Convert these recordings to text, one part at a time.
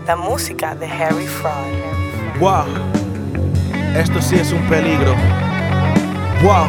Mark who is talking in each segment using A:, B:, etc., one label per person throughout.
A: La música de Harry Fraud.
B: Wow, esto sí es un peligro. Wow,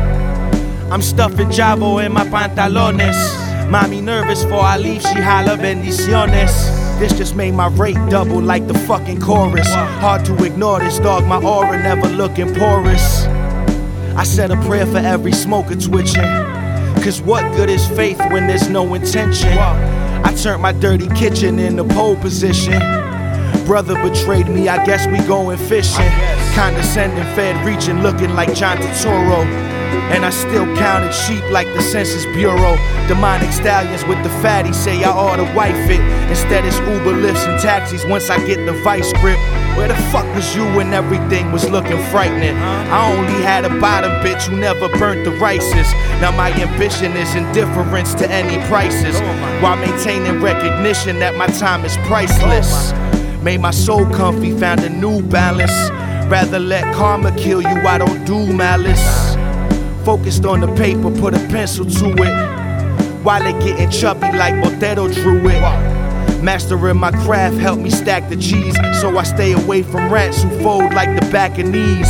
B: I'm stuffing Javo in my pantalones. Mommy nervous for I leave, she holla bendiciones. This just made my rate double like the fucking chorus. Hard to ignore this, dog, my aura never looking porous. I said a prayer for every smoker twitching, cause what good is faith when there's no intention? I turned my dirty kitchen into pole position. Brother betrayed me, I guess we going fishing. Condescending, fed reaching, looking like John Turturro. And I still counted sheep like the Census Bureau. Demonic stallions with the fatty say I ought to wife it. Instead it's Uber lifts and taxis once I get the vice grip. Where the fuck was you when everything was looking frightening? I only had a bottom bitch who never burnt the rices. Now my ambition is indifference to any prices, while maintaining recognition that my time is priceless. Made my soul comfy, found a new balance. Rather let karma kill you, I don't do malice. Focused on the paper, put a pencil to it, while it getting chubby like Botero drew it. Mastering my craft helped me stack the cheese, so I stay away from rats who fold like the back of knees.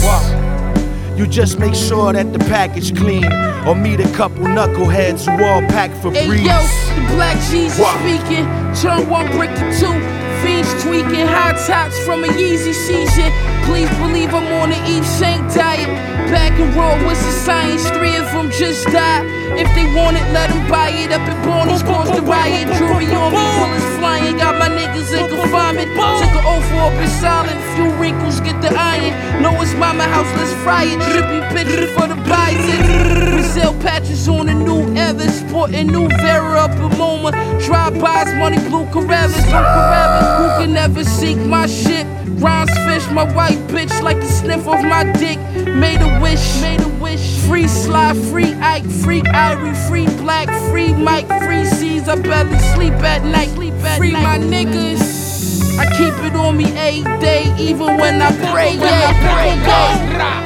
B: You just make sure that the package clean, or meet a couple knuckleheads who all pack for breeze.
C: Hey yo, the Black Jesus speaking. Turn one brick to two. Fiends tweaking, high tops from a Yeezy season. Please believe I'm on the Eve Saint diet. Back and roll with the science, 3 of them just died. If they want it, let them buy it. Up at Bonnie's, cause the riot. Jury on me, bullets flying. Got my niggas in confinement. Took an oath for up in silent. Few wrinkles, get the iron. Know it's mama house, let's fry it. Drippy pictures for the bison. Brazil patches on a new Evan. Sporting new Vera up in MoMA. Drive-bys, money blue Carrabas. No Carrabas. Who can never seek my shit? Rhymes fish, my white bitch like the sniff of my dick. Made a wish. Free Sly, free Ike, free Irie, free Black, free Mike, free C's. I barely sleep at night. Free my niggas. I keep it on me a day, even when I pray. Yeah,